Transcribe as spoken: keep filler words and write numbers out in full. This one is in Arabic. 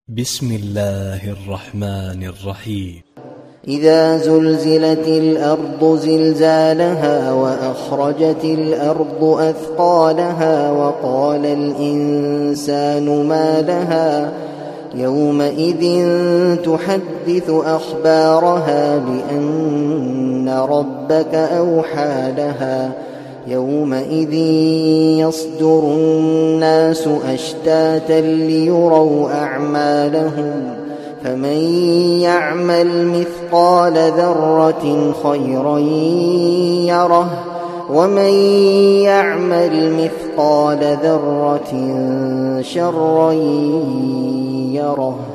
بسم الله الرحمن الرحيم. إذا زلزلت الأرض زلزالها وأخرجت الأرض أثقالها وقال الإنسان ما لها يومئذ تحدث أخبارها بأن ربك أوحى لها يومئذ يصدر الناس أشتاتا ليروا أعمالهم فمن يعمل مثقال ذرة خيرا يره ومن يعمل مثقال ذرة شرا يره.